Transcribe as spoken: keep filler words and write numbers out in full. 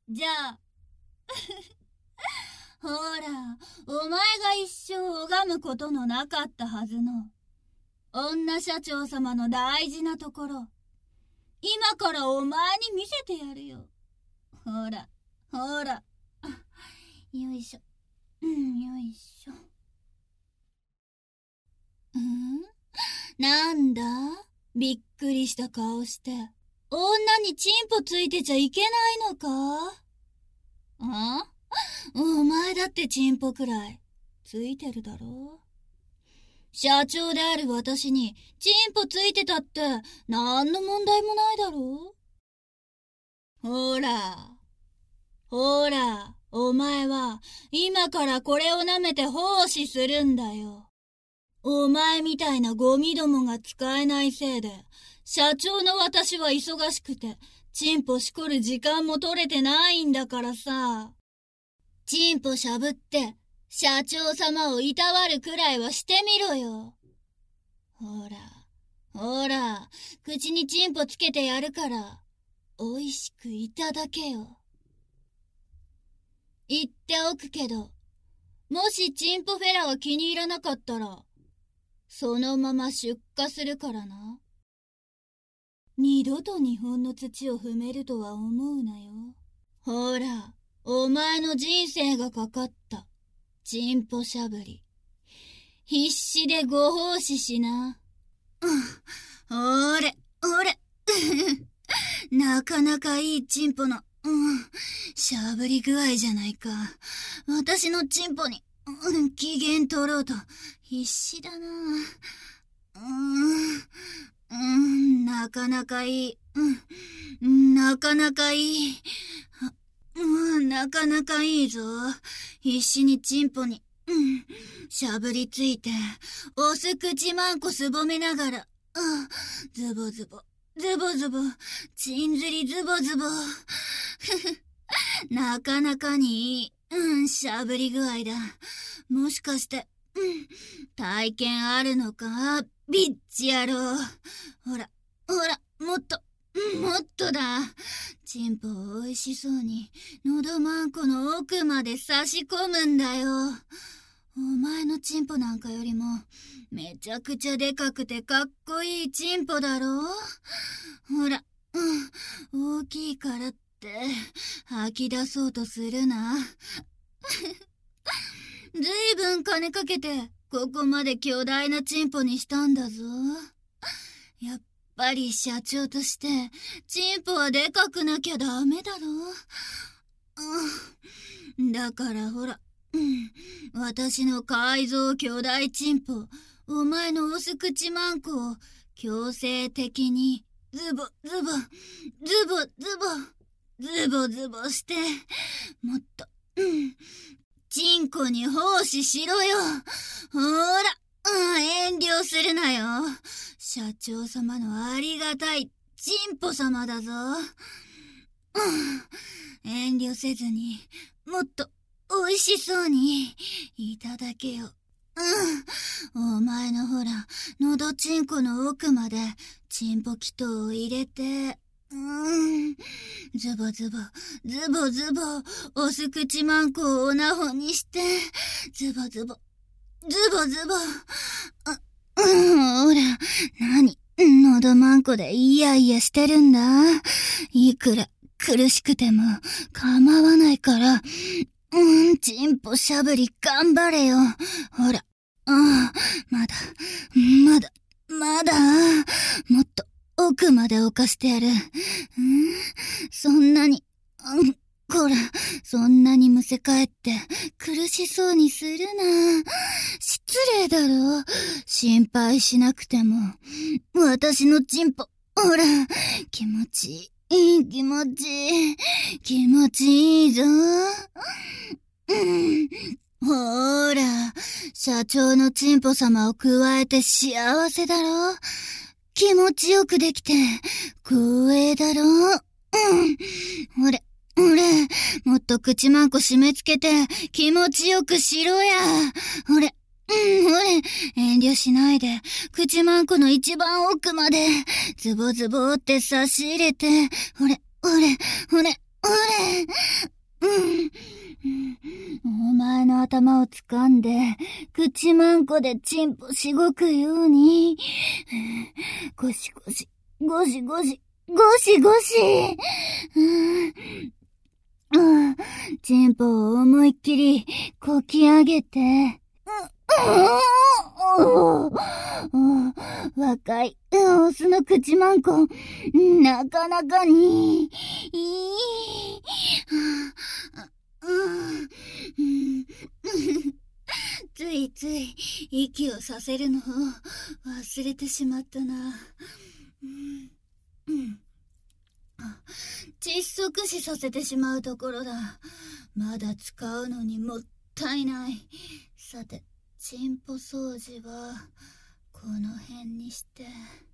じゃあほら、お前が一生拝むことのなかったはずの女社長様の大事なところ、今からお前に見せてやるよ。ほらほら、よいしょ、うん、よいしょ。うんなんだ、びっくりした顔して。女にチンポついてちゃいけないのか？あ？お前だってチンポくらいついてるだろ。社長である私にチンポついてたって何の問題もないだろう。ほらほら、お前は今からこれを舐めて奉仕するんだよ。お前みたいなゴミどもが使えないせいで、社長の私は忙しくて、チンポしこる時間も取れてないんだからさ。チンポしゃぶって、社長様をいたわるくらいはしてみろよ。ほら、ほら、口にチンポつけてやるから、おいしくいただけよ。言っておくけど、もしチンポフェラが気に入らなかったら、そのまま出荷するからな。二度と日本の土を踏めるとは思うなよ。ほら、お前の人生がかかったチンポしゃぶり。必死でご奉仕しな。うん、おれ、おれ。なかなかいいチンポの、うん、しゃぶり具合じゃないか。私のチンポに、うん、機嫌取ろうと必死だな。うん、うん、なかなかいい。うん、なかなかいい。うん、なかなかいいぞ。必死にチンポに、うん、しゃぶりついて、おす口まんこすぼめながら、うん、ズボズボ、ズボズボ、ちんずりズボズボ。なかなかにいい、うん、しゃぶり具合だ。もしかして、うん、体験あるのか、ビッチ野郎。ほら、ほら、もっと、もっとだ。チンポを美味しそうに、喉まんこの奥まで差し込むんだよ。お前のチンポなんかよりも、めちゃくちゃでかくてかっこいいチンポだろ。ほら、うん、大きいからって、吐き出そうとするな。ずいぶん金かけて、ここまで巨大なチンポにしたんだぞ。やっぱり社長として、チンポはでかくなきゃダメだろ。うん、だからほら、うん、私の改造巨大チンポ、お前のオス口マンコを強制的にズボズボ、ズボズボ、ズボズボして、もっと、うん、チンコに奉仕しろよ。ほら、うん、遠慮するなよ。社長様のありがたいチンポ様だぞ。うん、遠慮せずに、もっと美味しそうにいただけよ。うん、お前のほら、のどちんこの奥までチンポ祈祷を入れて、うん、ズボズボ、ズボズボ、おす口まんこをおなほにして、ズボズボ、ズボズボ。あ、うん、ほら、なに、のどまんこでイヤイヤしてるんだ。いくら苦しくても構わないから、うん、チンポしゃぶり頑張れよ。ほら、うん、まだ、まだ、まだ、もっと奥まで置かしてやる。うん、そんなに、うん、こら、そんなにむせ返って苦しそうにするな。失礼だろ。心配しなくても。私のチンポ、ほら、気持ちいい、気持ちいい、気持ちいいぞ。うん、ほら、社長のチンポ様を加えて幸せだろ。気持ちよくできて光栄だろ。うん、ほれ、ほれ、もっと口まんこ締め付けて気持ちよくしろや。ほれ、うん、ほれ、遠慮しないで口まんこの一番奥までズボズボって差し入れて、ほれ、ほれ、ほれ、ほれ、 頭を掴んで、口まんこでチンポしごくように、ゴシゴシ、ゴシゴシ、ゴシゴシ、うん、チンポを思いっきりこき上げて、若いオスの口まんこ、なかなかに、いい、ついつい息をさせるのを忘れてしまったな。窒息死させてしまうところだ。まだ使うのにもったいない。さて、チンポ掃除はこの辺にして。